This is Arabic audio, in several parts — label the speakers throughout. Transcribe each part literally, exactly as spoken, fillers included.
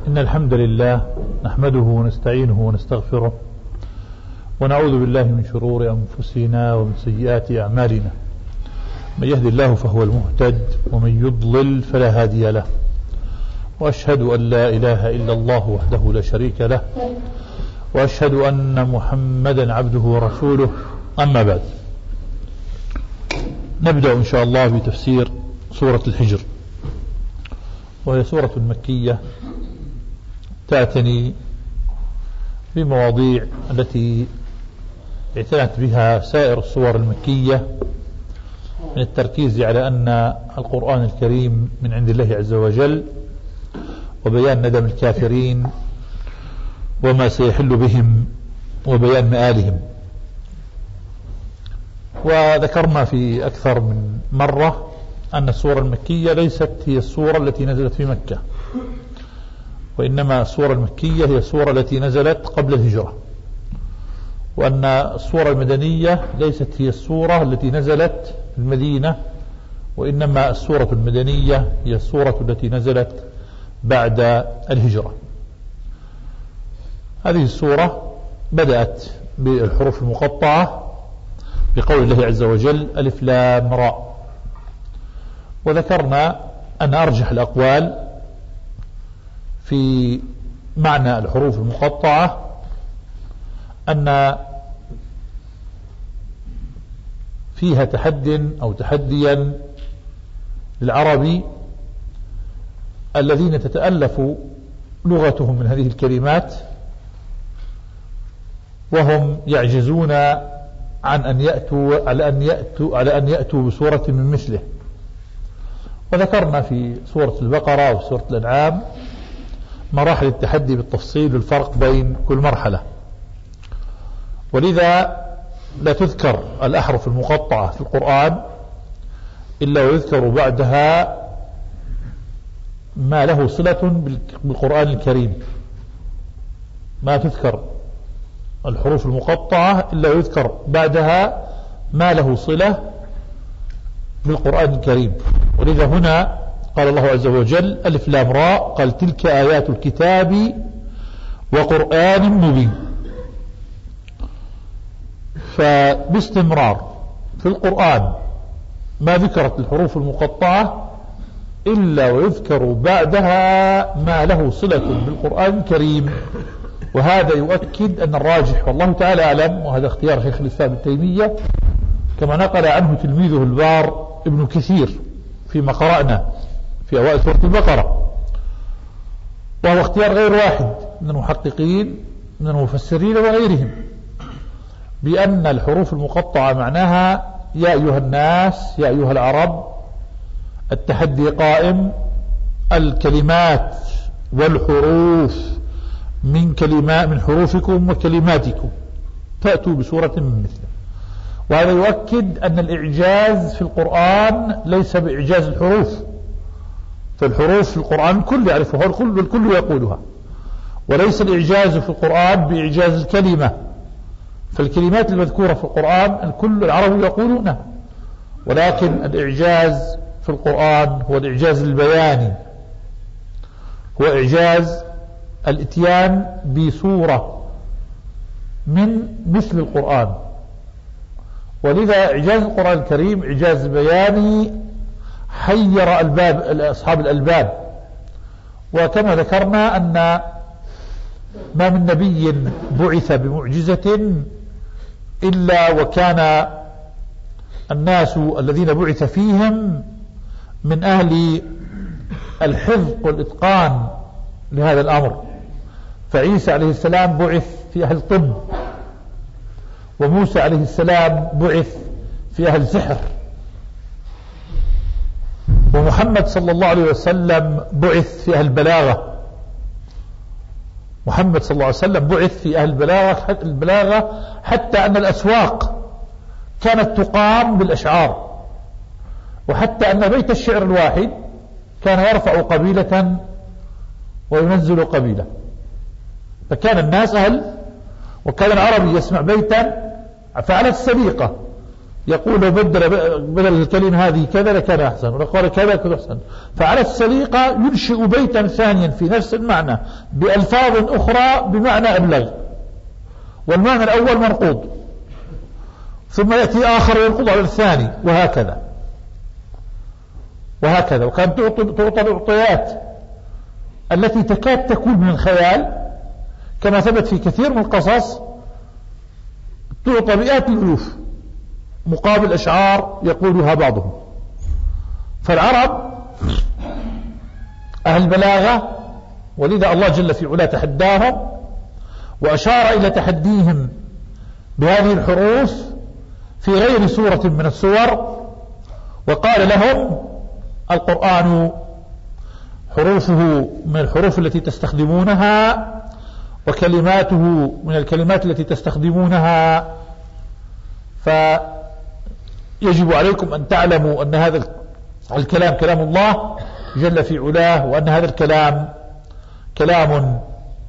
Speaker 1: إن الحمد لله نحمده ونستعينه ونستغفره ونعوذ بالله من شرور أنفسنا ومن سيئات أعمالنا. من يهد الله فهو المهتد ومن يضلل فلا هادي له، وأشهد أن لا إله إلا الله وحده لا شريك له، وأشهد أن محمدا عبده ورسوله. أما بعد، نبدأ إن شاء الله بتفسير سورة الحجر، وهي سورة مكية تعتني بمواضيع التي اعتنت بها سائر السور المكية من التركيز على أن القرآن الكريم من عند الله عز وجل، وبيان ندم الكافرين وما سيحل بهم وبيان مآلهم. وذكرنا في أكثر من مرة أن السورة المكية ليست هي السورة التي نزلت في مكة، وإنما السورة المكية هي السورة التي نزلت قبل الهجرة، وأن السورة المدنية ليست هي السورة التي نزلت في المدينة، وإنما السورة المدنية هي السورة التي نزلت بعد الهجرة. هذه السورة بدأت بالحروف المقطعة بقول الله عز وجل ألف لام راء، وذكرنا أن أرجح الأقوال في معنى الحروف المقطعة أن فيها تحد أو تحديا للعرب الذين تتألف لغتهم من هذه الكلمات، وهم يعجزون عن أن يأتوا على أن يأتوا على أن يأتوا بسورة من مثله. وذكرنا في سورة البقرة وفي سورة الأنعام مراحل التحدي بالتفصيل والفرق بين كل مرحلة، ولذا لا تذكر الأحرف المقطعة في القرآن إلا ويذكر بعدها ما له صلة بالقرآن الكريم. ما تذكر الحروف المقطعة إلا ويذكر بعدها ما له صلة بالقرآن الكريم. ولذا هنا قال الله عز وجل ألف لام راء، قال تلك آيات الكتاب وقرآن مبين. فباستمرار في القرآن ما ذكرت الحروف المقطعة إلا ويذكر بعدها ما له صلة بالقرآن الكريم، وهذا يؤكد أن الراجح والله تعالى أعلم، وهذا اختيار شيخ الإسلام ابن تيمية كما نقل عنه تلميذه البار ابن كثير فيما قرأنا في أوائل سورة البقرة، وهو اختيار غير واحد من المحققين من المفسرين وغيرهم، بأن الحروف المقطعة معناها يا أيها الناس يا أيها العرب، التحدي قائم، الكلمات والحروف من كلمات من حروفكم وكلماتكم تأتوا بسورة من مثله. وهذا يؤكد أن الإعجاز في القرآن ليس بإعجاز الحروف، فالحروف في القرآن الكل يعرفها والكل الكل يقولها، وليس الإعجاز في القرآن بإعجاز الكلمة، فالكلمات المذكورة في القرآن الكل العرب يقولونها، ولكن الإعجاز في القرآن هو الإعجاز البياني، هو إعجاز الإتيان بصورة من مثل القرآن. ولذا إعجاز القرآن الكريم إعجاز بياني حير الباب أصحاب الألباب. وكما ذكرنا أن ما من نبي بعث بمعجزة إلا وكان الناس الذين بعث فيهم من أهل الحفظ والإتقان لهذا الأمر. فعيسى عليه السلام بعث في أهل الطب، وموسى عليه السلام بعث في أهل السحر، ومحمد صلى الله عليه وسلم بعث في أهل البلاغة. محمد صلى الله عليه وسلم بعث في أهل البلاغة البلاغة حتى أن الأسواق كانت تقام بالأشعار، وحتى أن بيت الشعر الواحد كان يرفع قبيلة وينزل قبيلة، فكان الناس أهل، وكان العربي يسمع بيتا فعلى السبيقة يقول لو بدل بدل الكلمة هذه كذا لكان أحسن، ولو قال كذا كذا أحسن. فعلى السليقة ينشئ بيتا ثانيا في نفس المعنى بألفاظ أخرى بمعنى أبلغ، والمعنى الأول مرقوض، ثم يأتي آخر وينقض على الثاني، وهكذا وهكذا. وكان تعطى الأعطيات التي تكاد تكون من الخيال كما ثبت في كثير من القصص، تعطى مئات الألوف مقابل أشعار يقولها بعضهم. فالعرب أهل البلاغة، ولذا الله جل في علا تحداهم وأشار إلى تحديهم بهذه الحروف في غير سورة من السور، وقال لهم القرآن حروفه من الحروف التي تستخدمونها، وكلماته من الكلمات التي تستخدمونها، فيجب عليكم أن تعلموا أن هذا الكلام كلام الله جل في علاه، وأن هذا الكلام كلام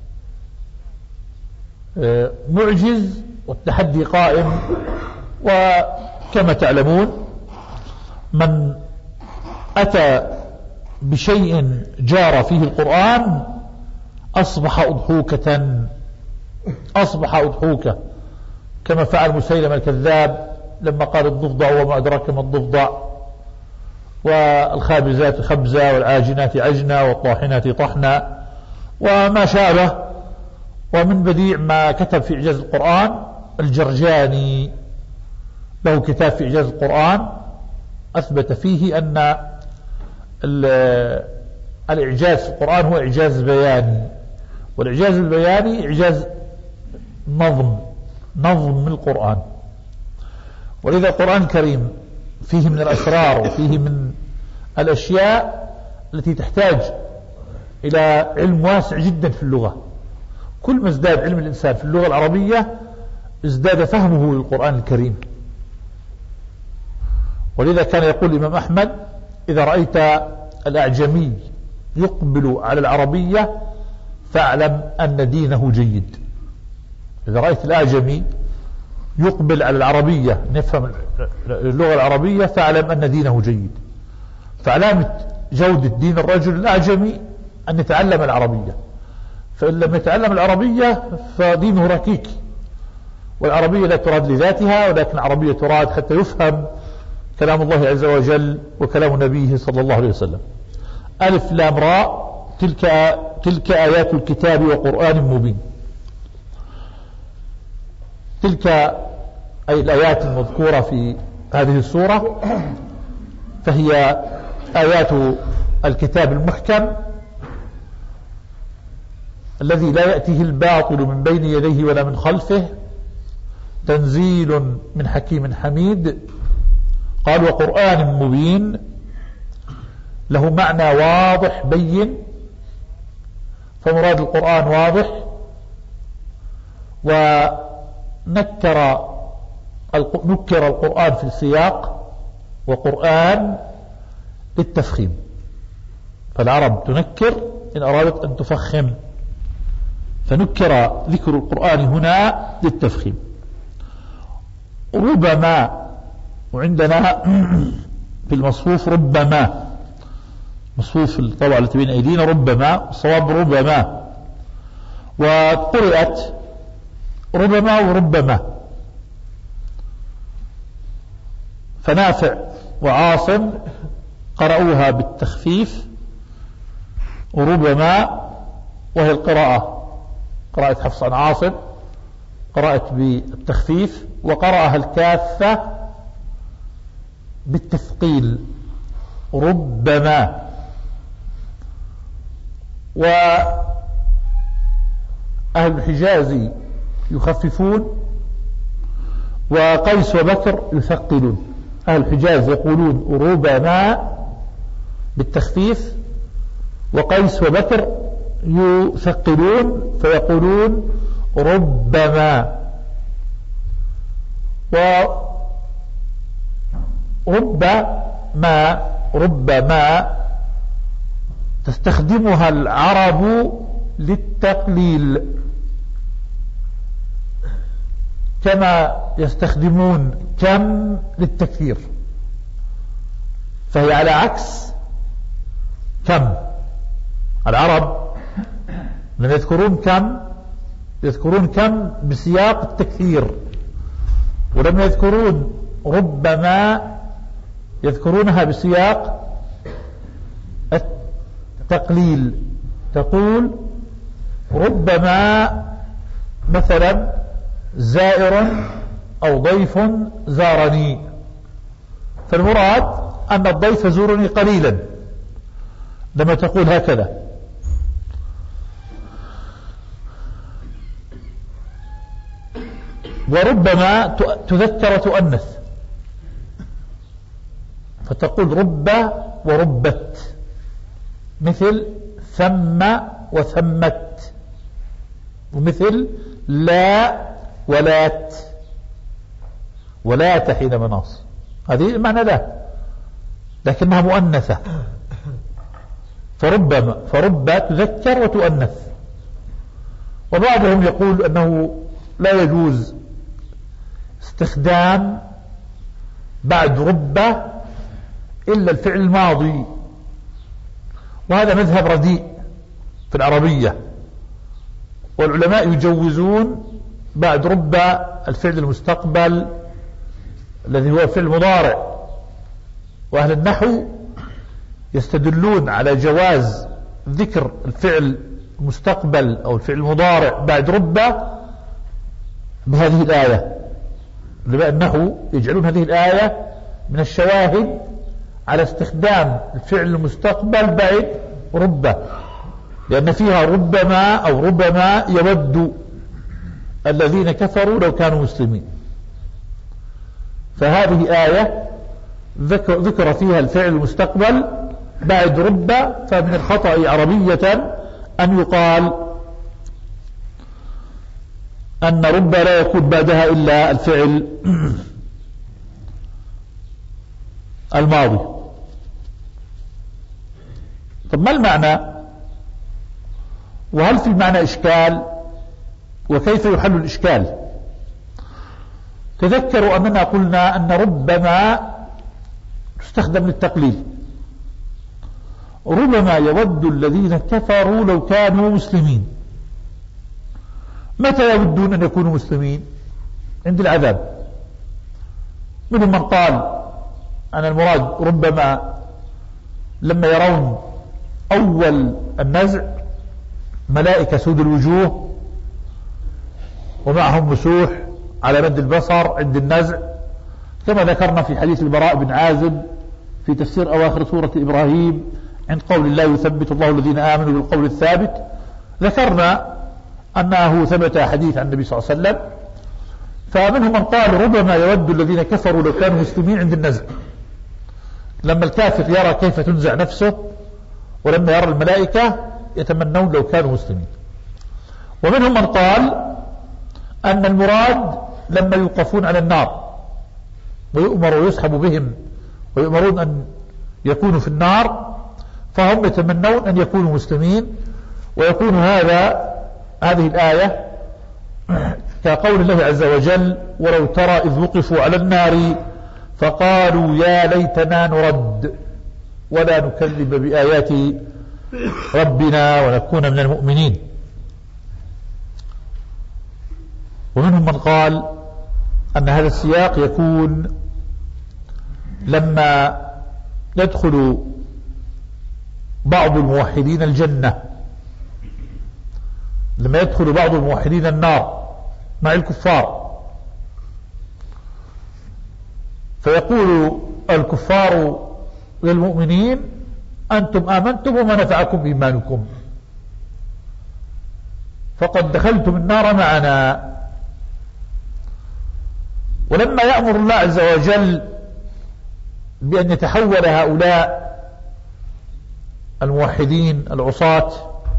Speaker 1: معجز، والتحدي قائم. وكما تعلمون من أتى بشيء جار فيه القرآن أصبح أضحوكة أصبح أضحوكة كما فعل مسيلمة الكذاب لما قال الضفدع وما أدراك ما الضفدع، والخابزات خبزة والعاجنات عجنا والطاحنات طحنا وما شابه. ومن بديع ما كتب في إعجاز القرآن الجرجاني، له كتاب في إعجاز القرآن أثبت فيه أن الإعجاز في القرآن هو إعجاز بياني، والإعجاز البياني إعجاز نظم نظم من القرآن. ولذا القرآن الكريم فيه من الأسرار وفيه من الأشياء التي تحتاج إلى علم واسع جدا في اللغة. كل ما ازداد علم الإنسان في اللغة العربية ازداد فهمه للقرآن الكريم. ولذا كان يقول الإمام أحمد: إذا رأيت الأعجمي يقبل على العربية فاعلم أن دينه جيد. إذا رأيت الأعجمي يقبل على العربية، نفهم اللغة العربية، فاعلم أن دينه جيد. فعلامة جودة دين الرجل الأعجمي أن يتعلم العربية، فإن لم يتعلم العربية فدينه ركيك. والعربية لا تراد لذاتها، ولكن العربية تراد حتى يفهم كلام الله عز وجل وكلام نبيه صلى الله عليه وسلم. ألف لام راء، تلك, تلك آيات الكتاب وقرآن مبين. تلك أي الآيات المذكورة في هذه السورة فهي آيات الكتاب المحكم الذي لا يأتيه الباطل من بين يديه ولا من خلفه، تنزيل من حكيم حميد. قال: وقرآن مبين، له معنى واضح بين، فمراد القرآن واضح. ونكر نكر القرآن في السياق، وقرآن للتفخيم، فالعرب تنكر إن أرادت أن تفخم، فنكر ذكر القرآن هنا للتفخيم. ربما، وعندنا في المصفوف ربما، مصفوف الطبعة التي بين أيدينا ربما، الصواب ربما، وقرأت ربما وربما. فنافع وعاصم قرأوها بالتخفيف وربما، وهي القراءة قراءة حفص عن عاصم، قرأت بالتخفيف، وقرأها الكافة بالتثقيل ربما. وأهل الحجاز يخففون، وقيس وبكر يثقلون. أهل الحجاز يقولون ربما بالتخفيف، وقيس وبكر يثقلون فيقولون ربما. وربما ربما تستخدمها العرب للتقليل، كما يستخدمون كم للتكثير، فهي على عكس كم. العرب لما يذكرون كم يذكرون كم بسياق التكثير، ولما يذكرون ربما يذكرونها بسياق التقليل. تقول ربما مثلا زائر أو ضيف زارني، فالمراد أن الضيف زورني قليلا لما تقول هكذا. وربما تذكر وتؤنث، فتقول رب وربت، مثل ثم وثمت، ومثل لا ولات، ولات حين مناص، هذه المعنى لا لكنها مؤنثة. فربما فرب تذكر وتؤنث. وبعضهم يقول أنه لا يجوز استخدام بعد رب إلا الفعل الماضي، وهذا مذهب رديء في العربية، والعلماء يجوزون بعد رب الفعل المستقبل الذي هو فعل مضارع. وأهل النحو يستدلون على جواز ذكر الفعل المستقبل أو الفعل المضارع بعد رب بهذه الآية. علماء النحو يجعلون هذه الآية من الشواهد على استخدام الفعل المستقبل بعد رب، لأن فيها ربما أو ربما يود الذين كفروا لو كانوا مسلمين. فهذه آية ذكر, ذكر فيها الفعل المستقبل بعد رب، فمن الخطأ عربية أن يقال أن رب لا يكون بعدها إلا الفعل الماضي. طب ما المعنى؟ وهل في المعنى إشكال؟ وكيف يحل الإشكال؟ تذكروا أننا قلنا أن ربما تستخدم للتقليل. ربما يود الذين كفروا لو كانوا مسلمين. متى يودون أن يكونوا مسلمين؟ عند العذاب. منهم من قال أن المراد ربما لما يرون أول النزع ملائكة سود الوجوه ومعهم مسوح على مد البصر عند النزع، كما ذكرنا في حديث البراء بن عازب في تفسير أواخر سورة إبراهيم عند قول الله يثبت الله الذين آمنوا بالقول الثابت. ذكرنا أنه ثبت حديث عن النبي صلى الله عليه وسلم. فمنهم من قال ربما يود الذين كفروا لو كانوا مسلمين عند النزع، لما الكافر يرى كيف تنزع نفسه ولما يرى الملائكة يتمنون لو كانوا مسلمين. ومنهم من قال أن المراد لما يوقفون على النار ويؤمر ويسحب بهم ويؤمرون أن يكونوا في النار، فهم يتمنون أن يكونوا مسلمين. ويكون هذا هذه الآية كقول الله عز وجل ولو ترى إذ وقفوا على النار فقالوا يا ليتنا نرد ولا نكذب بآيات ربنا ونكون من المؤمنين. ومنهم من قال أن هذا السياق يكون لما يدخل بعض الموحدين الجنة، لما يدخل بعض الموحدين النار مع الكفار، فيقول الكفار للمؤمنين أنتم آمنتم وما نفعكم إيمانكم فقد دخلتم النار معنا. ولما يأمر الله عز وجل بأن يتحول هؤلاء الموحدين العصاة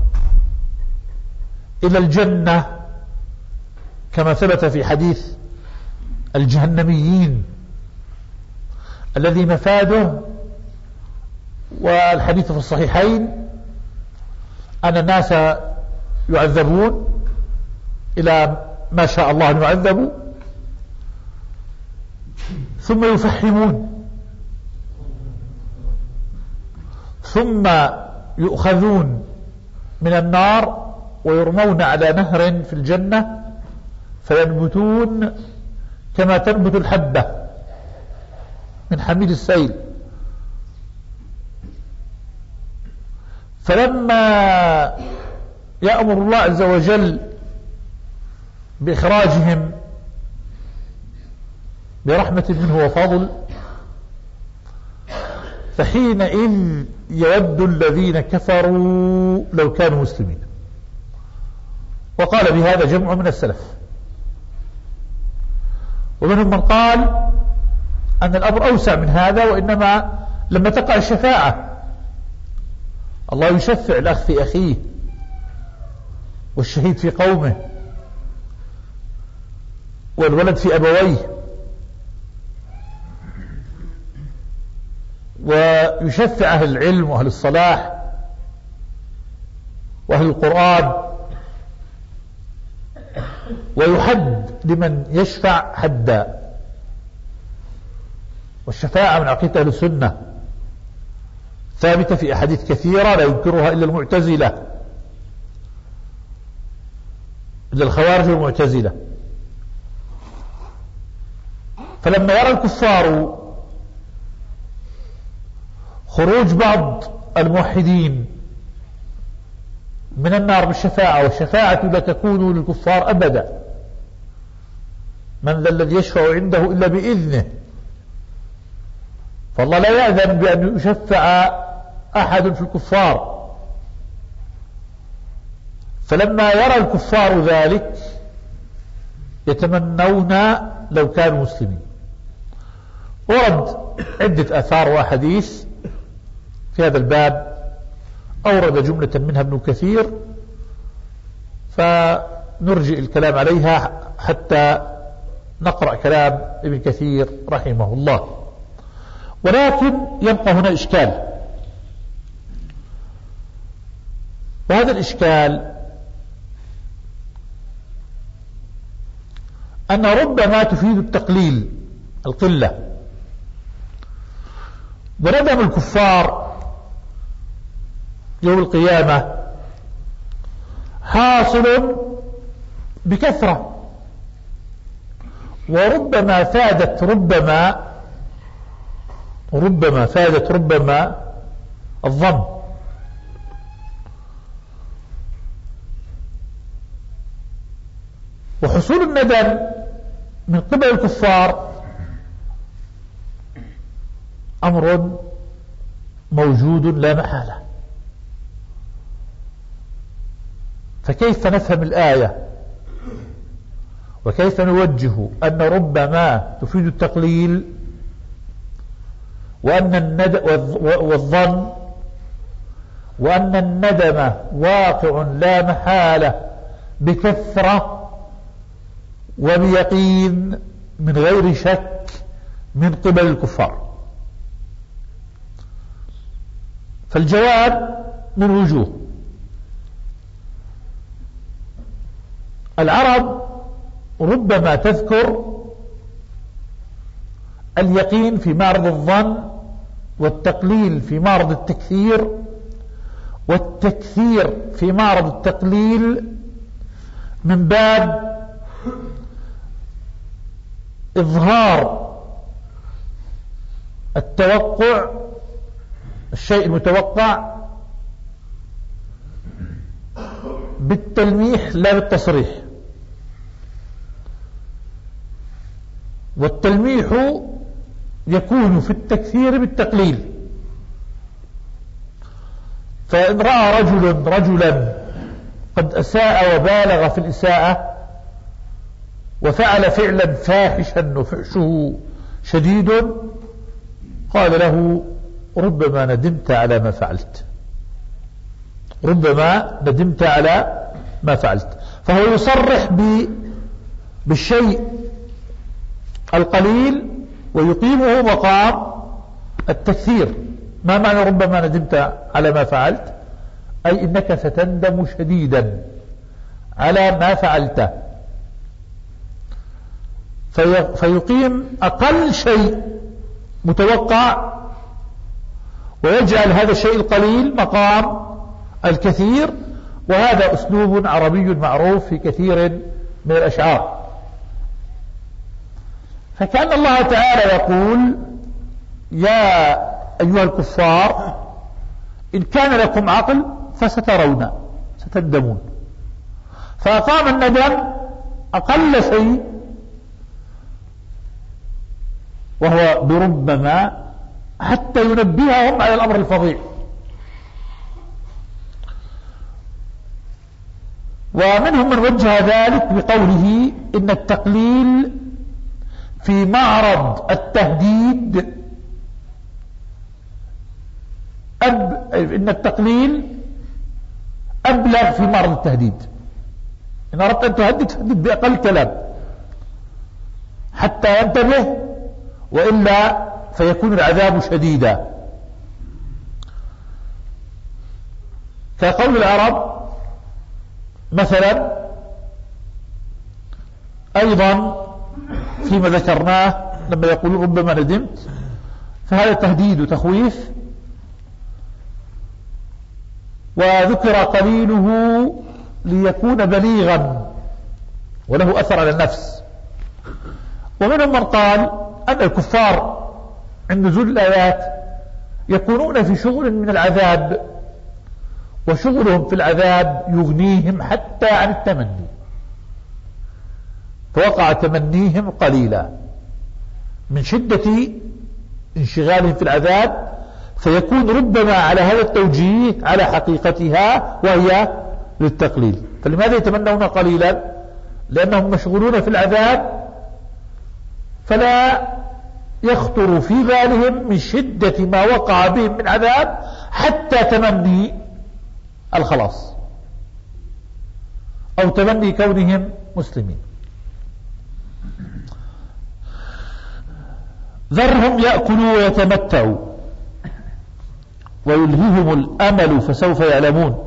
Speaker 1: إلى الجنة كما ثبت في حديث الجهنميين الذي مفاده، والحديث في الصحيحين، أن الناس يعذبون إلى ما شاء الله أن يعذبوا ثم يفحمون، ثم يؤخذون من النار ويرمون على نهر في الجنة فينبتون كما تنبت الحبة من حميد السيل. فلما يأمر الله عز وجل بإخراجهم برحمة منه وفضل، فحينئذ يود الذين كفروا لو كانوا مسلمين. وقال بهذا جمع من السلف، ومنهم من قال أن الأمر أوسع من هذا، وإنما لما تقع الشفاعة الله يشفع الأخ في أخيه والشهيد في قومه والولد في أبويه، ويشفع أهل العلم وأهل الصلاح وأهل القرآن، ويحد لمن يشفع حدا. والشفاعة من عقيدة أهل السنة ثابتة في أحاديث كثيرة لا ينكرها إلا المعتزلة، إلا الخوارج والمعتزلة. فلما يرى الكفار خروج بعض الموحدين من النار بالشفاعة، والشفاعة لا تكون للكفار أبدا، من ذا الذي يشفع عنده إلا بإذنه، فالله لا يأذن بأن يشفع أحد في الكفار. فلما يرى الكفار ذلك يتمنون لو كانوا مسلمين. ورد عدة آثار وأحاديث في هذا الباب، أورد جملة منها ابن كثير، فنرجئ الكلام عليها حتى نقرأ كلام ابن كثير رحمه الله. ولكن يبقى هنا إشكال، وهذا الإشكال أن ربما تفيد التقليل، القلة، وندم الكفار يوم القيامة حاصل بكثرة، وربما فادت ربما ربما فادت ربما الظن. وحصول الندم من قبل الكفار أمر موجود لا محالة. فكيف نفهم الآية وكيف نوجه أن ربما تفيد التقليل، وأن الندم والظن، وأن الندم واقع لا محالة بكثرة وبيقين من غير شك من قبل الكفار؟ فالجواب من وجوه. العرب ربما تذكر اليقين في معرض الظن، والتقليل في معرض التكثير، والتكثير في معرض التقليل، من باب إظهار التوقع، الشيء المتوقع، بالتلميح لا بالتصريح. والتلميح يكون في التكثير بالتقليل. فإن رأى رجل رجلا قد أساء وبالغ في الإساءة وفعل فعلا فاحشا وفحشه شديد، قال له ربما ندمت على ما فعلت، ربما ندمت على ما فعلت. فهو يصرح بالشيء القليل ويقيمه مقام التكثير. ما معنى ربما ندمت على ما فعلت؟ أي إنك ستندم شديدا على ما فعلته. في فيقيم أقل شيء متوقع ويجعل هذا الشيء القليل مقام الكثير، وهذا أسلوب عربي معروف في كثير من الأشعار. فكأن الله تعالى يقول: يا أيها الكفار إن كان لكم عقل فسترون ستندمون. فأقام الندم أقل شيء، وهو بربما، حتى ينبههم على الأمر الفظيع. ومنهم من وجه ذلك بقوله إن التقليل في معرض التهديد أب... إن التقليل أبلغ في معرض التهديد. إن أردت أن تهدد فهدد بأقل كلام حتى ينتبه، وإلا فيكون العذاب شديدا. كقول العرب مثلا أيضا فيما ذكرناه لما يقولون ربما ندمت، فهذا تهديد وتخويف، وذكر قليله ليكون بليغا وله أثر على النفس. ومنهم من قال أن الكفار عند نزول الآيات يكونون في شغل من العذاب، وشغلهم في العذاب يغنيهم حتى عن التمني، فوقع تمنيهم قليلا من شدة انشغالهم في العذاب، فيكون ربما على هذا التوجيه على حقيقتها وهي للتقليل. فلماذا يتمنون قليلا؟ لأنهم مشغولون في العذاب، فلا يخطر في بالهم من شدة ما وقع بهم من عذاب حتى تمني الخلاص أو تمني كونهم مسلمين. ذرهم يأكلوا ويتمتعوا ويلههم الأمل فسوف يعلمون.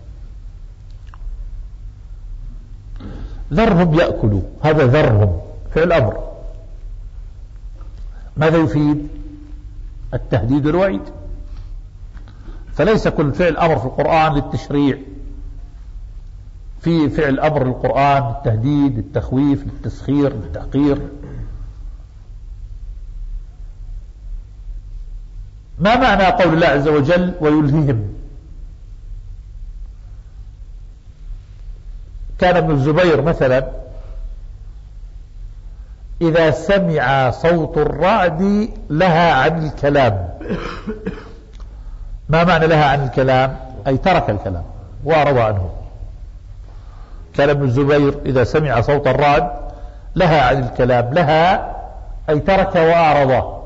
Speaker 1: ذرهم يأكلوا، هذا ذرهم فعل أمر، ماذا يفيد؟ التهديد والوعيد. فليس كل فعل أمر في القرآن للتشريع، في فعل أمر القرآن للتهديد، للتخويف، للتسخير، للتحقير. ما معنى قول الله عز وجل ويلههم؟ كان ابن الزبير مثلا إذا سمع صوت الرعد لها عن الكلام. ما معنى لها عن الكلام؟ أي ترك الكلام وأعرض عنه. كان ابن الزبير إذا سمع صوت الرعد لها عن الكلام، لها أي ترك وأعرض.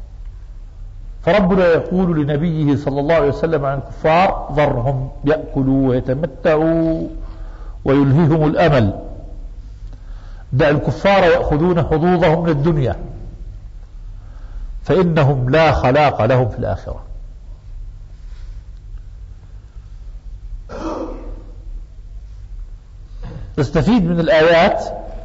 Speaker 1: فربنا يقول لنبيه صلى الله عليه وسلم عن الكفار: ذرهم يأكلوا ويتمتعوا ويلههم الأمل. دع الكفار يأخذون حظوظهم من الدنيا، فإنهم لا خلاق لهم في الآخرة. نستفيد من الآيات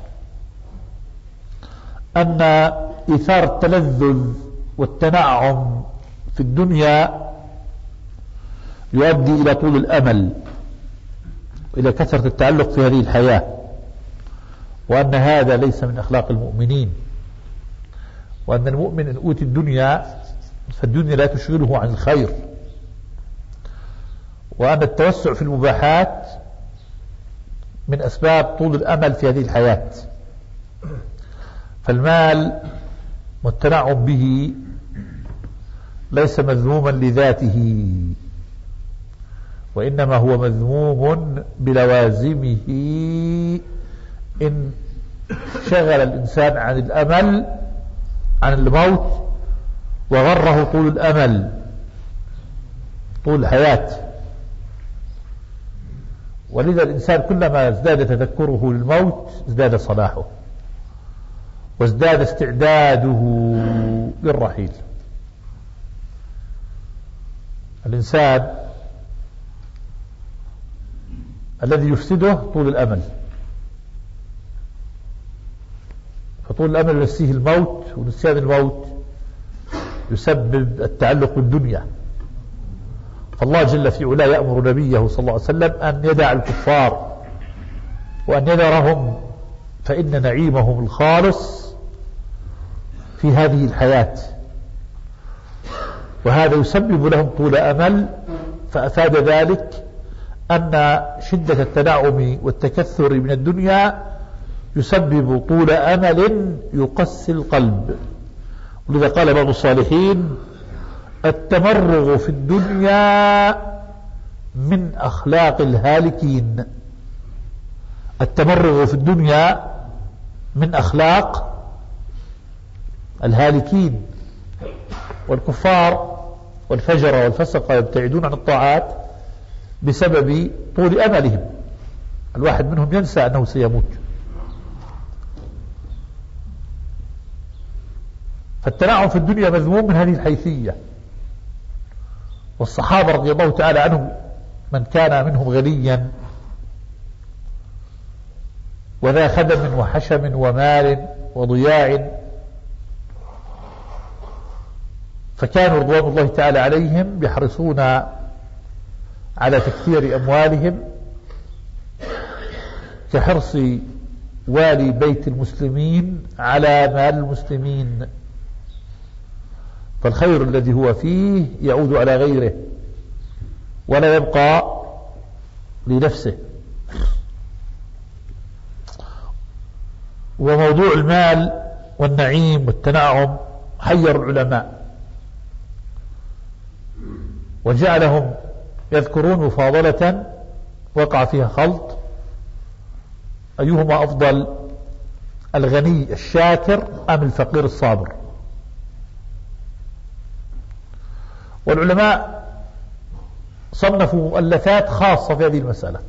Speaker 1: أن إيثار التلذذ والتنعم في الدنيا يؤدي إلى طول الأمل وإلى كثرة التعلق في هذه الحياة، وأن هذا ليس من أخلاق المؤمنين، وأن المؤمن إن أوتي الدنيا فالدنيا لا تشغله عن الخير، وأن التوسع في المباحات من أسباب طول الأمل في هذه الحياة. فالمال والتنعم به ليس مذموما لذاته، وإنما هو مذموم بلوازمه إن شغل الإنسان عن الأمل، عن الموت، وغره طول الأمل، طول الحياة. ولذا الإنسان كلما ازداد تذكره للموت ازداد صلاحه وازداد استعداده للرحيل. الإنسان الذي يفسده طول الأمل، وطول الأمل ينسيه الموت، ونسيان الموت يسبب التعلق بالدنيا. فالله جل في علاه يأمر نبيه صلى الله عليه وسلم أن يدع الكفار وأن يذرهم، فإن نعيمهم الخالص في هذه الحياة، وهذا يسبب لهم طول أمل. فأفاد ذلك أن شدة التنعم والتكثر من الدنيا يسبب طول أمل يقسي القلب. ولذا قال بعض الصالحين: التمرغ في الدنيا من أخلاق الهالكين. التمرغ في الدنيا من أخلاق الهالكين، والكفار والفجر والفسق يبتعدون عن الطاعات بسبب طول أملهم. الواحد منهم ينسى أنه سيموت. فالتنعم في الدنيا مذموم من هذه الحيثية. والصحابة رضي الله تعالى عنهم من كان منهم غنيا وذا خدم وحشم ومال وضياع، فكانوا رضوان الله تعالى عليهم يحرصون على تكثير أموالهم كحرص والي بيت المسلمين على مال المسلمين. فالخير الذي هو فيه يعود على غيره ولا يبقى لنفسه. وموضوع المال والنعيم والتنعم حير العلماء وجعلهم يذكرون مفاضلة وقع فيها خلط: أيهما أفضل، الغني الشاكر أم الفقير الصابر؟ والعلماء صنفوا مؤلفات خاصة في هذه المسألة،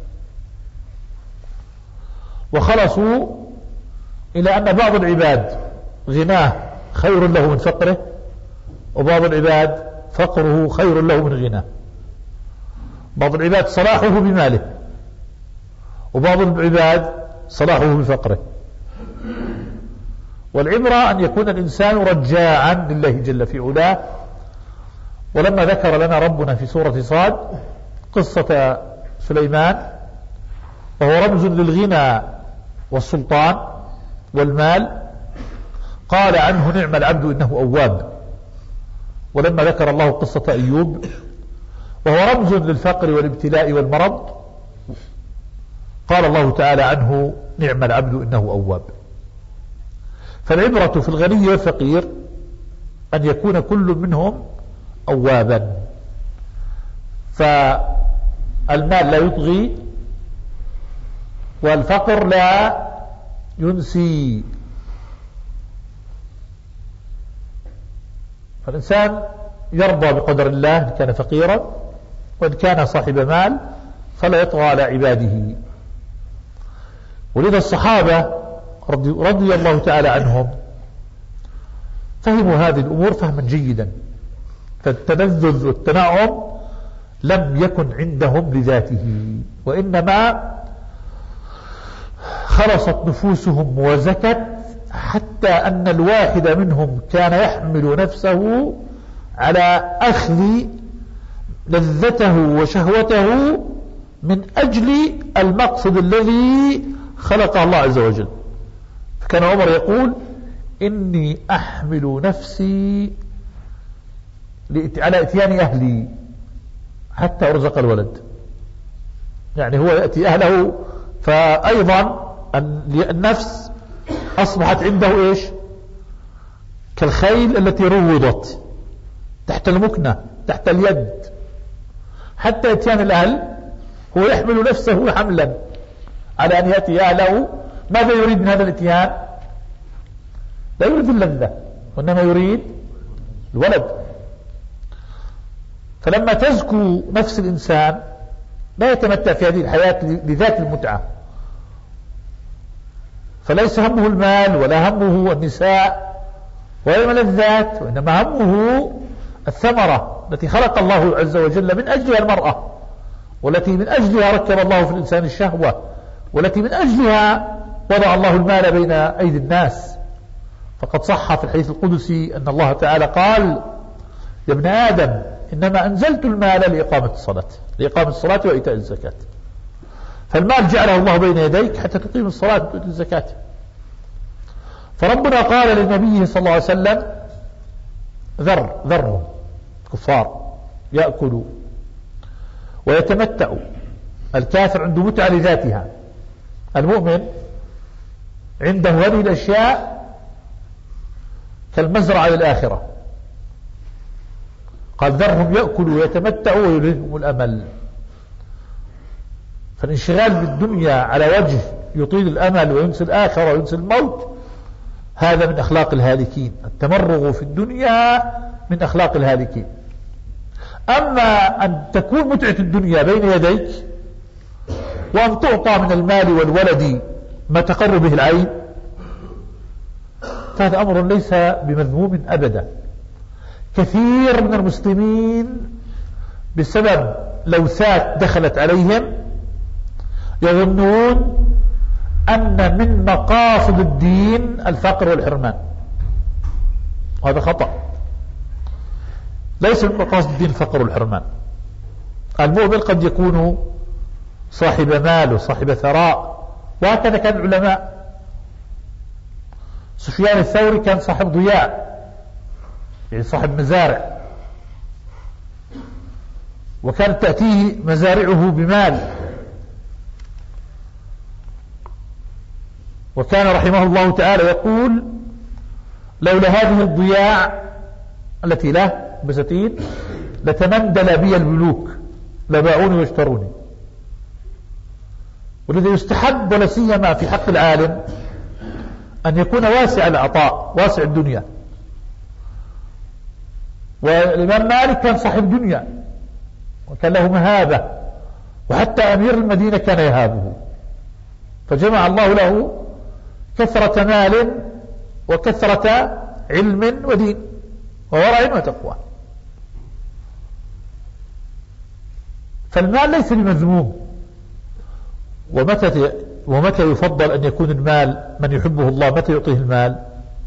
Speaker 1: وخلصوا إلى أن بعض العباد غناه خير له من فقره، وبعض العباد فقره خير له من غناه. بعض العباد صلاحه بماله، وبعض العباد صلاحه بفقره. والعبرة أن يكون الإنسان رجاعا لله جل في علاه. ولما ذكر لنا ربنا في سورة صاد قصة سليمان، وهو رمز للغنى والسلطان والمال، قال عنه: نعم العبد إنه أواب. ولما ذكر الله قصة أيوب، وهو رمز للفقر والابتلاء والمرض، قال الله تعالى عنه: نعم العبد إنه أواب. فالعبرة في الغني والفقير أن يكون كل منهم أوابا. فالمال لا يطغي، والفقر لا ينسي. فالإنسان يرضى بقدر الله إن كان فقيرا، وإن كان صاحب مال فلا يطغى على عباده. ولذا الصحابة رضي, رضي الله تعالى عنهم فهموا هذه الأمور فهما جيدا. فالتلذذ والتنعم لم يكن عندهم لذاته، وإنما خلصت نفوسهم وزكت، حتى أن الواحد منهم كان يحمل نفسه على أخذ لذته وشهوته من أجل المقصد الذي خلقه الله عز وجل. فكان عمر يقول: إني أحمل نفسي على إتيان أهلي حتى أرزق الولد. يعني هو يأتي أهله، فأيضا النفس أصبحت عنده إيش؟ كالخيل التي روضت تحت المكنة تحت اليد، حتى إتيان الأهل هو يحمل نفسه حملا على أن يأتي أهله. ماذا يريد من هذا الإتيان؟ لا يريد اللذة، وإنما يريد الولد. فلما تزكو نفس الإنسان لا يتمتع في هذه الحياة لذات المتعة، فليس همه المال ولا همه النساء ولا ملذات، وإنما همه الثمرة التي خلق الله عز وجل من أجلها المرأة، والتي من أجلها ركب الله في الإنسان الشهوة، والتي من أجلها وضع الله المال بين أيدي الناس. فقد صح في الحديث القدسي أن الله تعالى قال: يا ابن آدم إنما أنزلت المال لإقامة الصلاة لإقامة الصلاة وإيتاء الزكاة. فالمال جعله الله بين يديك حتى تقيم الصلاة وتؤتي الزكاة. فربنا قال للنبي صلى الله عليه وسلم: ذر ذرهم كفار يأكلوا ويتمتعوا. الكافر عنده متعة لذاتها، المؤمن عنده هذه الأشياء كالمزرعة للآخرة. قال: ذرهم يأكلوا ويتمتعوا ويلههم الأمل. فالانشغال بالدنيا على وجه يطيل الأمل وينسي الآخرة وينسي الموت، هذا من أخلاق الهالكين. التمرغ في الدنيا من أخلاق الهالكين. أما أن تكون متعة الدنيا بين يديك وأن تعطى من المال والولد ما تقر به العين، فهذا أمر ليس بمذموم أبدا. كثير من المسلمين بسبب لوثات دخلت عليهم يظنون أن من مقاصد الدين الفقر والحرمان، وهذا خطأ. ليس من مقاصد الدين الفقر والحرمان. المؤمن قد يكون صاحب مال وصاحب ثراء، وهكذا كان العلماء. سفيان الثوري كان صاحب ضياع، يعني صاحب مزارع، وكانت تأتيه مزارعه بمال. وكان رحمه الله تعالى يقول: لولا هذه الضياع التي له بساتين لتمندل بي الملوك لباعوني واشتروني. ولذا يستحب ولا سيما في حق العالم أن يكون واسع العطاء واسع الدنيا. والإمام مالك كان صاحب دنيا وكان له مهابة، وحتى أمير المدينة كان يهابه، فجمع الله له كثرة مال وكثرة علم ودين وورع وتقوى. فالمال ليس بمذموم. ومتى ومتى يفضل أن يكون المال من يحبه الله؟ متى يعطيه المال؟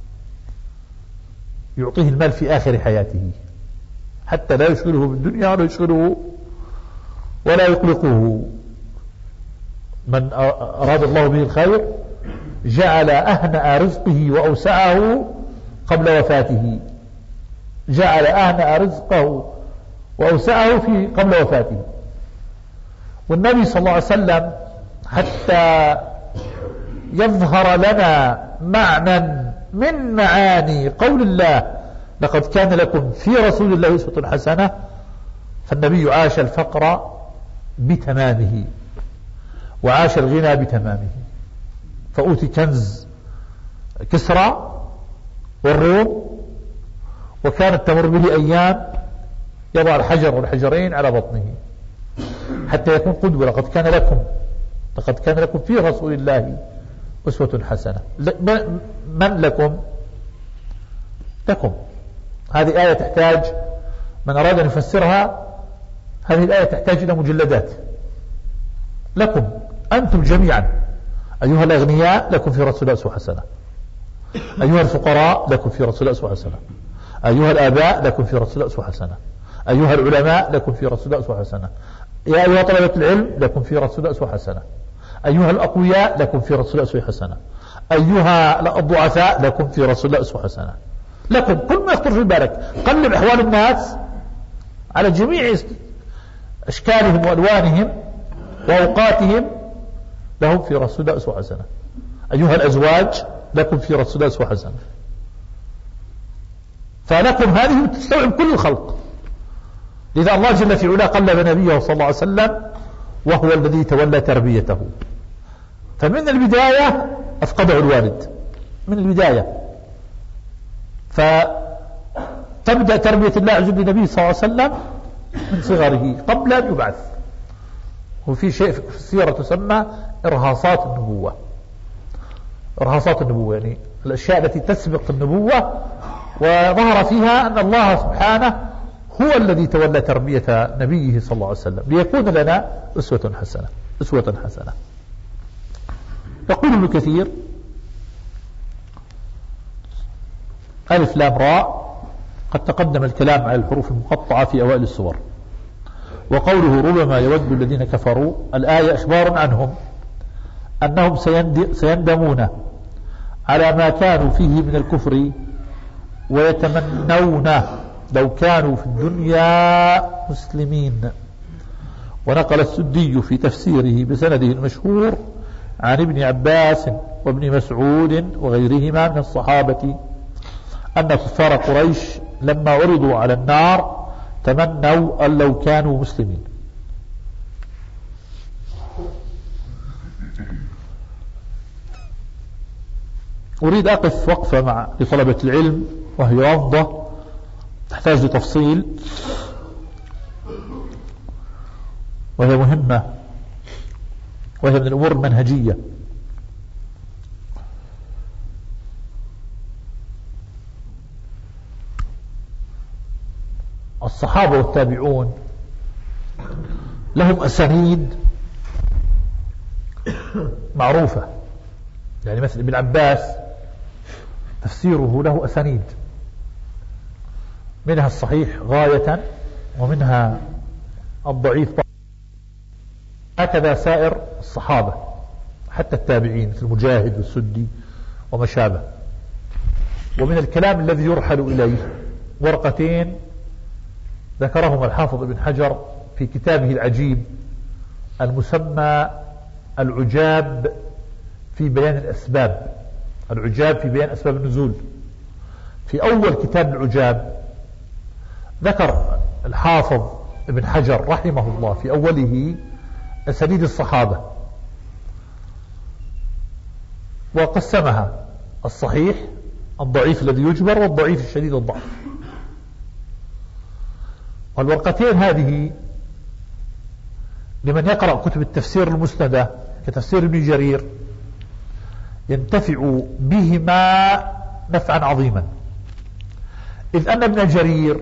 Speaker 1: يعطيه المال في آخر حياته، حتى لا يشغله بالدنيا ولا يشغله ولا يقلقه. من أراد الله به الخير جعل أهنأ رزقه وأوسعه قبل وفاته، جعل أهنأ رزقه وأوسعه في قبل وفاته. والنبي صلى الله عليه وسلم حتى يظهر لنا معنى من معاني قول الله: لقد كان لكم في رسول الله أسوة حسنة، فالنبي عاش الفقر بتمامه وعاش الغنى بتمامه. فأوتي كنز كسرى والروم، وكانت تمر به أيام يضع الحجر والحجرين على بطنه حتى يكون قدوة. لقد كان لكم لقد كان لكم في رسول الله أسوة حسنة. من لكم؟ لكم. هذه آية تحتاج، من أراد أن يفسرها، هذه الآية تحتاج إلى مجلدات. لكم أنتم جميعا أيها الأغنياء لكم في رسول الله أسوة حسنة، أيها الفقراء لكم في رسول الله أسوة حسنة، أيها الآباء لكم في رسول الله أسوة حسنة، أيها العلماء لكم في رسول الله أسوة حسنة، يا أيها طلبة العلم لكم في رسول الله أسوة حسنة، أيها الأقوياء لكم في رسول الله أسوة حسنة، أيها الضعفاء لكم في رسول الله أسوة حسنة. لكم كل ما يخطر في بالك. قلب أحوال الناس على جميع أشكالهم وألوانهم وأوقاتهم، لهم في رسول الله أسوة حسنة. أيها الأزواج لكم في رسول الله أسوة حسنة. فلكم هذه تستوعب كل الخلق. لذا الله جل في علاه قلب نبيه صلى الله عليه وسلم وهو الذي تولى تربيته. فمن البداية أفقده الوالد، من البداية. فتبدأ تربية الله عز وجل للنبي صلى الله عليه وسلم من صغره قبل أن يبعث. وفي شيء في السيرة تسمى إرهاصات النبوة. إرهاصات النبوة يعني الأشياء التي تسبق النبوة، وظهر فيها أن الله سبحانه هو الذي تولى تربية نبيه صلى الله عليه وسلم ليكون لنا أسوة حسنة. أسوة حسنة. يقول ابن كثير: ألف لام راء قد تقدم الكلام على الحروف المقطعة في أوائل السور. وقوله ربما يود الذين كفروا، الآية إخبار عنهم أنهم سيندمون على ما كانوا فيه من الكفر ويتمنون لو كانوا في الدنيا مسلمين. ونقل السدي في تفسيره بسنده المشهور عن ابن عباس وابن مسعود وغيرهما من الصحابة أن كفار قريش لما عرضوا على النار تمنوا أن لو كانوا مسلمين. أريد أقف وقفة مع لطلبة العلم وهي وضة تحتاج لتفصيل وهي مهمة، وهي من الأمور المنهجية. الصحابة والتابعون لهم أسانيد معروفة، يعني مثل ابن عباس تفسيره له أسانيد، منها الصحيح غاية ومنها الضعيف، هكذا سائر الصحابة حتى التابعين مثل مجاهد والسدي وما شابه. ومن الكلام الذي يرحل إليه ورقتين ذكرهما الحافظ ابن حجر في كتابه العجيب المسمى العجاب في بيان الأسباب، العجاب في بيان أسباب النزول. في أول كتاب العجاب ذكر الحافظ ابن حجر رحمه الله في أوله أسانيد الصحابة وقسمها الصحيح الضعيف الذي يجبر والضعيف الشديد الضعف. والورقتين هذه لمن يقرأ كتب التفسير المسندة كتفسير ابن جرير ينتفع بهما نفعا عظيما، إذ أن ابن جرير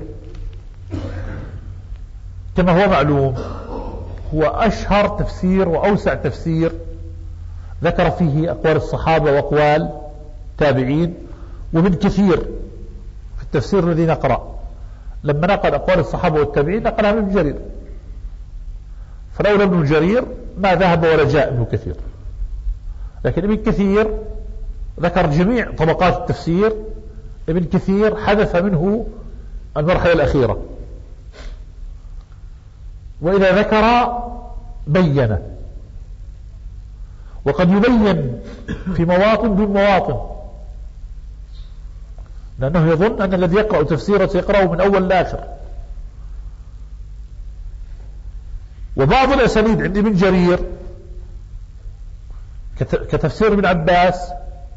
Speaker 1: كما هو معلوم هو أشهر تفسير وأوسع تفسير ذكر فيه أقوال الصحابة وأقوال تابعين. وابن كثير في التفسير الذي نقرأ لما نقل أقوال الصحابة والتابعين نقلها من ابن جرير، فلولا ابن جرير ما ذهب ولا جاء ابن كثير. لكن ابن كثير ذكر جميع طبقات التفسير، ابن كثير حدث منه المرحلة الأخيرة، وإذا ذكر بين، وقد يبين في مواطن دون مواطن، لأنه يظن أن الذي يقرأ تفسيره سيقرأه من أول لآخر. وبعض الأسانيد عند ابن جرير كتفسير ابن عباس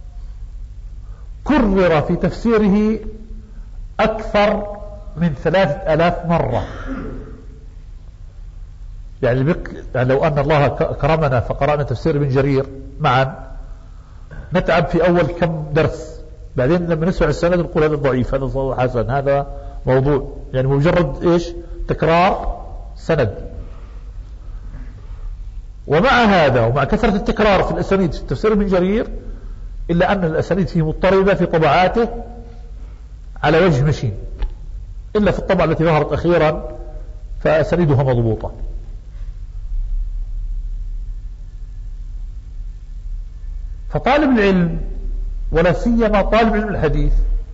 Speaker 1: كرر في تفسيره أكثر من ثلاثة آلاف مرة. يعني, بك يعني لو أن الله كرمنا فقرأنا تفسير ابن جرير معا نتعب في أول كم درس، بعدين لما نسمع السند نقول هذا ضعيف، هذا حسن، هذا موضوع، يعني مجرد إيش تكرار سند. ومع هذا ومع كثرة التكرار في الأسانيد في تفسير ابن جرير إلا أن الأسانيد فيه مضطربة في طبعاته على وجه مشين، إلا في الطبعة التي ظهرت أخيرا فأسانيدها مضبوطة. فطالب العلم ولا سيما طالب علم الحديث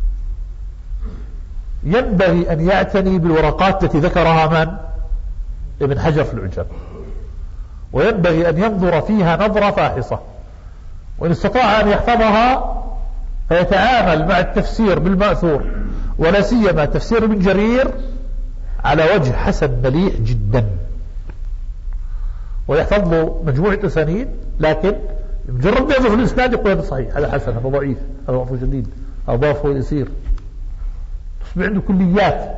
Speaker 1: ينبغي أن يعتني بالورقات التي ذكرها من ابن حجر في العجاب، وينبغي أن ينظر فيها نظرة فاحصة، وإن استطاع أن يحفظها فيتعامل مع التفسير بالمأثور ولا سيما تفسير ابن جرير على وجه حسن مليح جدا، ويحفظ له مجموعة أسانيد، لكن مجرد ما يضيف الإسناد يقول هذا صحيح، هذا حسن، هذا ضعيف، هذا ضعف شديد، هذا ضعف يسير، تصبح عنده كليات.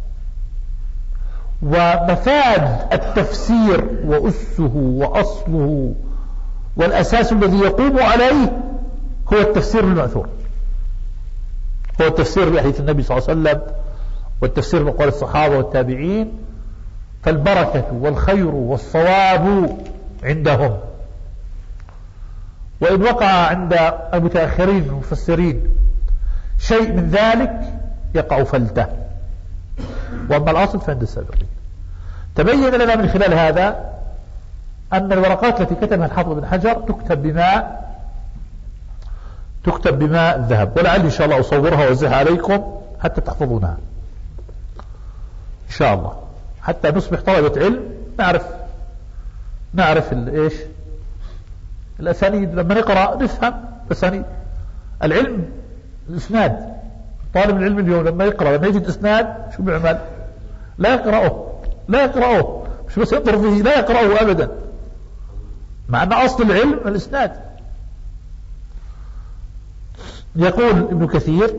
Speaker 1: ومفاد التفسير وأسه وأصله والأساس الذي يقوم عليه هو التفسير بالمأثور، هو التفسير بحديث النبي صلى الله عليه وسلم والتفسير بأقوال الصحابة والتابعين. فالبركة والخير والصواب عندهم، وإن وقع عند المتأخرين المفسرين شيء من ذلك يقع فلته، وأما الأصل فعند السابقين. تبين لنا من خلال هذا أن الورقات التي كتبها الحافظ بن حجر تكتب بماء تكتب بماء الذهب، ولعل إن شاء الله أصورها وأوزعها عليكم حتى تحفظونها إن شاء الله، حتى نصبح طلبة علم نعرف نعرف ايش الأسانيد، لما نقرأ نفهم الأسانيد. العلم الإسناد، طالب العلم اليوم لما يقرأ لما يجد إسناد شو بيعمل؟ لا يقرأه لا يقرأه مش بس ينظر فيه، لا يقرأه أبدا، مع أن أصل العلم الإسناد. يقول ابن كثير: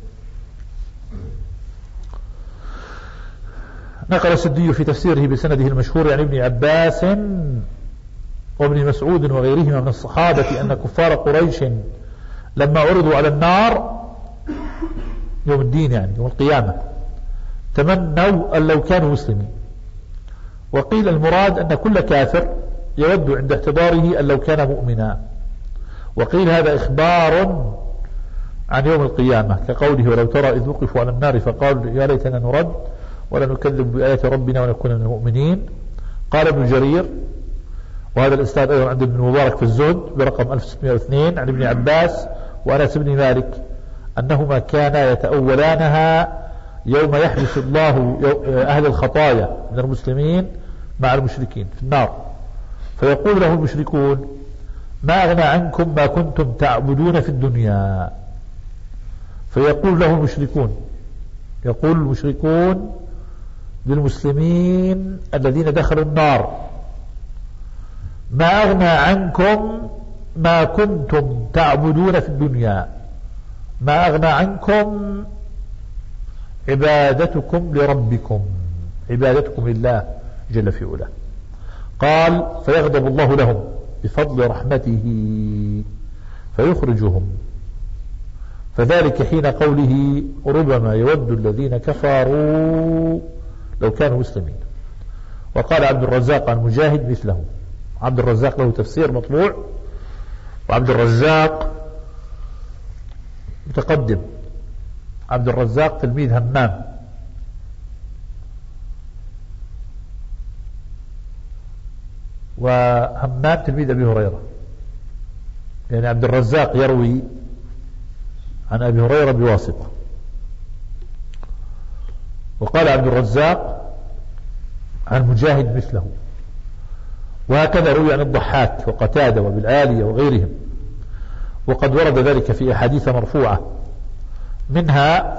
Speaker 1: نقل السدي في تفسيره بسنده المشهور عن ابن عباس وابن مسعود وغيرهما من الصحابة أن كفار قريش لما عرضوا على النار يوم الدين يعني يوم القيامة تمنوا أن لو كانوا مسلمين، وقيل المراد أن كل كافر يود عند احتضاره أن لو كان مؤمنا، وقيل هذا إخبار عن يوم القيامة كقوله: ولو ترى إذ وقفوا على النار فقالوا يا ليتنا نرد ولا نكذب بآيات ربنا ونكون من المؤمنين. قال ابن جرير، وهذا الإسناد أيضا عند ابن المبارك في الزهد برقم ألف وستمائة واثنين عن ابن عباس وأنس بن مالك أنهما كانا يتأولانها يوم يحبس الله أهل الخطايا من المسلمين مع المشركين في النار، فيقول له المشركون: ما أغنى عنكم ما كنتم تعبدون في الدنيا. فيقول له المشركون يقول المشركون للمسلمين الذين دخلوا النار: ما أغنى عنكم ما كنتم تعبدون في الدنيا، ما أغنى عنكم عبادتكم لربكم، عبادتكم لله جل في علاه. قال: فيغضب الله لهم بفضل رحمته فيخرجهم، فذلك حين قوله: ربما يود الذين كفروا لو كانوا مسلمين. وقال عبد الرزاق عن مجاهد مثله. عبد الرزاق له تفسير مطبوع، وعبد الرزاق متقدم، عبد الرزاق تلميذ همام، وهمام تلميذ أبي هريرة، يعني عبد الرزاق يروي عن أبي هريرة بواسطة. وقال عبد الرزاق عن مجاهد مثله، وهكذا روي عن الضحاك وقتادة وبالعالية وغيرهم، وقد ورد ذلك في أحاديث مرفوعة، منها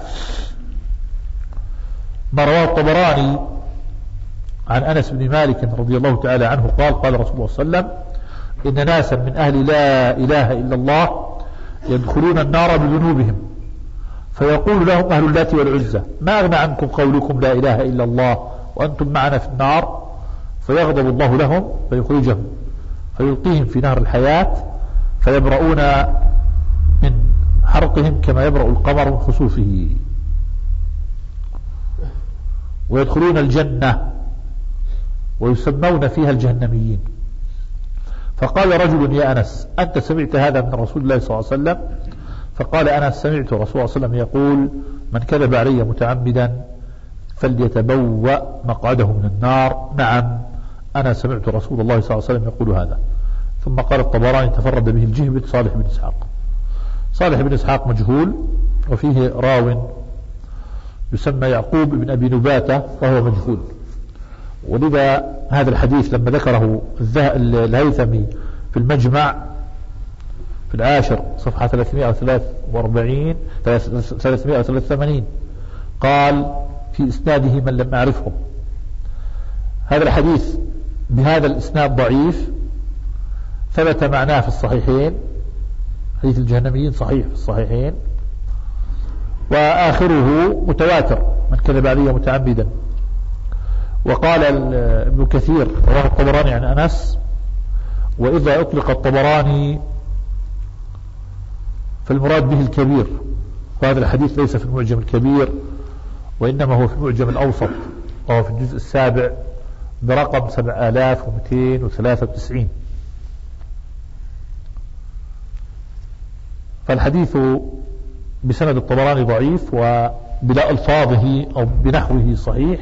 Speaker 1: ما رواه الطبراني عن أنس بن مالك رضي الله تعالى عنه قال: قال رسول الله صلى الله عليه وسلم: إن ناسا من أهل لا إله إلا الله يدخلون النار بذنوبهم، فيقول لهم أهل اللات والعزى: ما أغنى عنكم قولكم لا إله إلا الله وأنتم معنا في النار؟ فيغضب الله لهم فيخرجهم فيلقيهم في نهر الحياة فيبرؤون من حرقهم كما يبرأ القمر من خسوفه، ويدخلون الجنة ويسمون فيها الجهنميين. فقال رجل: يا أنس، أنت سمعت هذا من رسول الله صلى الله عليه وسلم؟ فقال: أنا سمعت رسول الله صلى الله عليه وسلم يقول: من كذب علي متعمدا فليتبوأ مقعده من النار. نعم، أنا سمعت رسول الله صلى الله عليه وسلم يقول هذا. ثم قال الطبراني: تفرد به الجهبذ صالح بن إسحاق. صالح بن إسحاق مجهول، وفيه راو يسمى يعقوب بن أبي نباتة فهو مجهول، ولذا هذا الحديث لما ذكره الهيثمي في المجمع في العاشر صفحة ثلاثمائة وثلاثة وأربعين ثلاثمائة وثلاثة وثمانين قال في إسناده من لم أعرفهم. هذا الحديث بهذا الإسناد ضعيف، ثبت معناه في الصحيحين، حديث الجهنميين صحيح في الصحيحين، وآخره متواتر: من كذب علي متعمدا. وقال ابن كثير رواه الطبراني عن أنس، وإذا أطلق الطبراني فالمراد به الكبير، وهذا الحديث ليس في المعجم الكبير وإنما هو في المعجم الأوسط، وهو في الجزء السابع برقم سبع آلاف ومئتين وثلاثة وتسعين. فالحديث بسند الطبراني ضعيف وبلا ألفاظه أو بنحوه صحيح.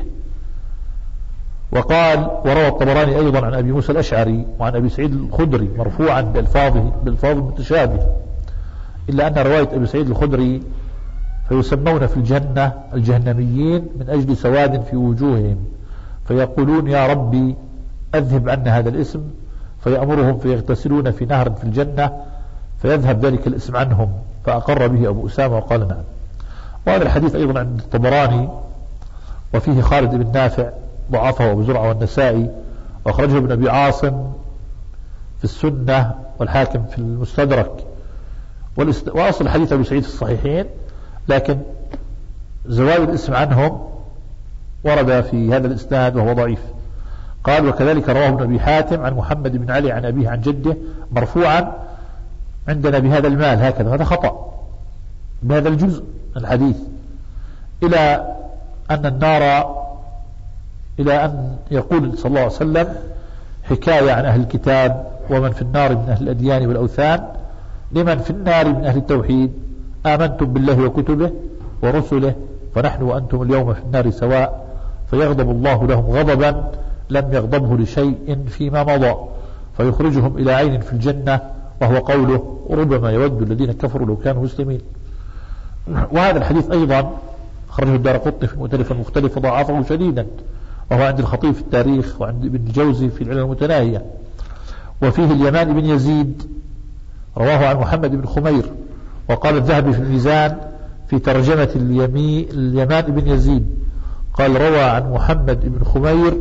Speaker 1: وقال وروى الطبراني أيضا عن أبي موسى الأشعري وعن أبي سعيد الخدري مرفوعا بألفاظه بالألفاظ المتشابهة، إلا أن رواية أبي سعيد الخدري فيسمون في الجنة الجهنميين من أجل سواد في وجوههم، فيقولون يا ربي أذهب عنا هذا الاسم، فيأمرهم فيغتسلون في نهر في الجنة فيذهب ذلك الاسم عنهم، فأقر به أبو أسامة وقال نعم. وهذا الحديث أيضا عند الطبراني وفيه خالد بن نافع ضعفه أبو زرعة والنسائي، وأخرجه ابن أبي عاصم في السنة والحاكم في المستدرك. وأصل الحديث أبي سعيد في الصحيحين، لكن زوال الاسم عنهم ورد في هذا الإسناد وهو ضعيف. قال وكذلك رواه ابن أبي حاتم عن محمد بن علي عن أبيه عن جده مرفوعا عندنا بهذا المال هكذا، هذا خطأ بهذا الجزء الحديث، إلى أن النار إلى أن يقول صلى الله عليه وسلم حكاية عن أهل الكتاب ومن في النار من أهل الأديان والأوثان لمن في النار من أهل التوحيد آمنتم بالله وكتبه ورسله فنحن وأنتم اليوم في النار سواء، فيغضب الله لهم غضبا لم يغضبه لشيء فيما مضى، فيخرجهم إلى عين في الجنة، وهو قوله ربما يود الذين كفروا لو كانوا مسلمين. وهذا الحديث أيضا خرجه الدارقطني في المؤتلف المختلف ضعفه شديدا، وهو عند الخطيب في التاريخ وعند ابن الجوزي في العلل المتناهية. وفيه اليمان بن يزيد رواه عن محمد بن خمير، وقال الذهبي في الميزان في ترجمة اليمي اليمان بن يزيد قال روى عن محمد بن خمير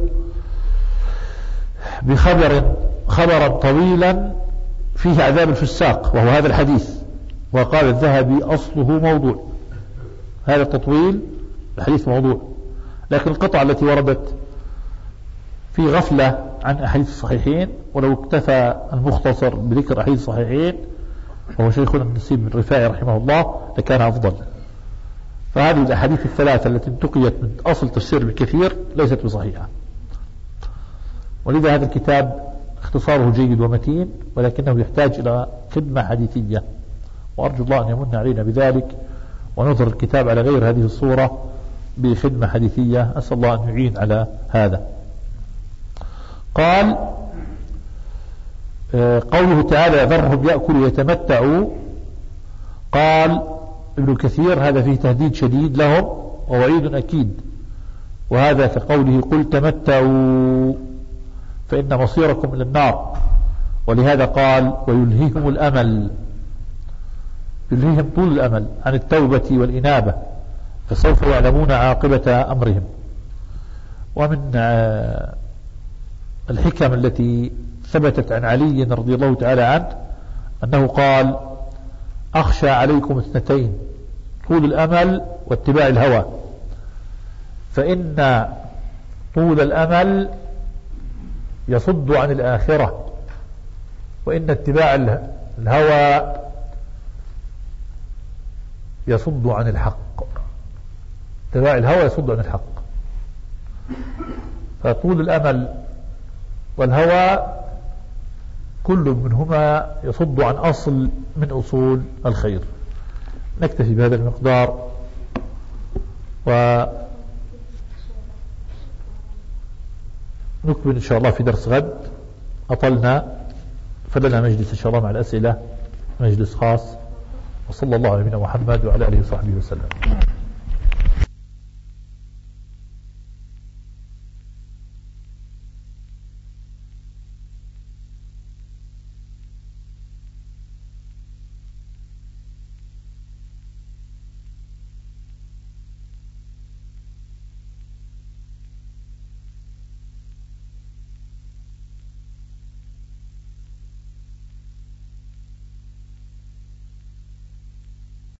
Speaker 1: بخبر خبرا طويلا فيه عذاب الفساق وهو هذا الحديث، وقال الذهبي أصله موضوع. هذا التطويل الحديث موضوع، لكن القطعة التي وردت في غفلة عن أحاديث الصحيحين، ولو اكتفى المختصر بذكر أحاديث الصحيحين وهو شيخنا النسيب بن رفاعي رحمه الله لكان أفضل. فهذه الأحاديث الثلاثة التي انتقيت من أصل تفسير الكثير ليست بصحيحة، ولذا هذا الكتاب اختصاره جيد ومتين، ولكنه يحتاج إلى خدمة حديثية، وأرجو الله أن يمن علينا بذلك ونظهر الكتاب على غير هذه الصورة بخدمة حديثية. أسأل الله أن يعين على هذا. قال قوله تعالى ذرهم يأكلوا ويتمتعوا، قال ابن كثير هذا فيه تهديد شديد لهم ووعيد أكيد، وهذا كقوله قل تمتعوا فإن مصيركم إلى النار، ولهذا قال ويلهيهم الأمل، يلهيهم طول الأمل عن التوبة والإنابة، فسوف يعلمون عاقبة أمرهم. ومن الحكم التي ثبتت عن علي رضي الله تعالى عنه أنه قال أخشى عليكم اثنتين طول الأمل واتباع الهوى، فإن طول الأمل يصد عن الآخرة، وإن اتباع الهوى يصد عن الحق. اتباع الهوى يصد عن الحق، فطول الأمل والهوى كل منهما يصد عن أصل من أصول الخير. نكتفي بهذا المقدار، ونكمل إن شاء الله في درس غد. أطلنا فلنا مجلس إن شاء الله مع الأسئلة، مجلس خاص. وصلى الله على نبينا محمد وعلى آله وصحبه وسلم.